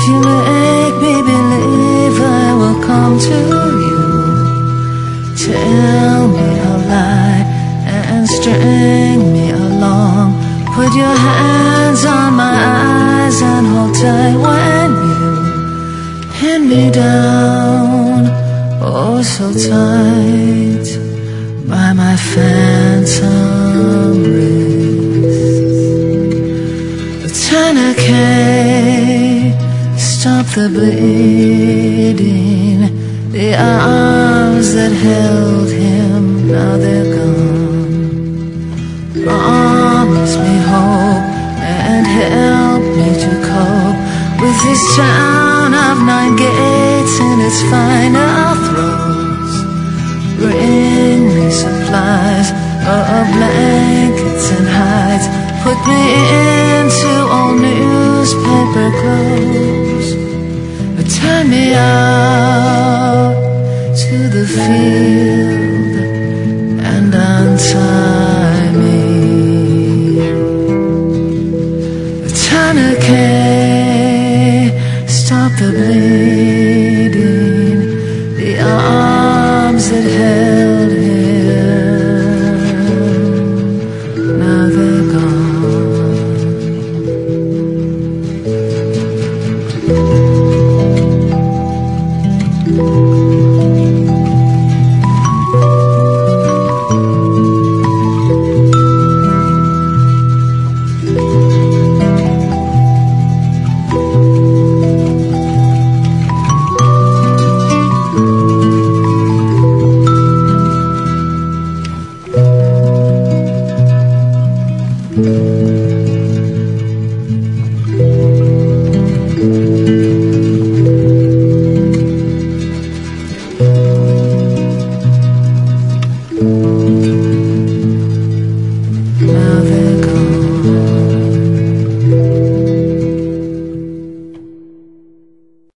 You make me believe I will come to you. Tell me a lie and string me along. Put your hands on my eyes and hold tight when you pin me down, oh so tight, by my phantom wrist. The tourniquet, stop the bleeding. The arms that held him, now they're gone. Promise me hope and help me to cope with this town of 9 gates in its final throes. Bring me supplies of blankets and hides. Put me into old newspaper clothes. Turn me out to the field and untie me. The tourniquet, stop the bleeding. The arms that held him, now they're gone.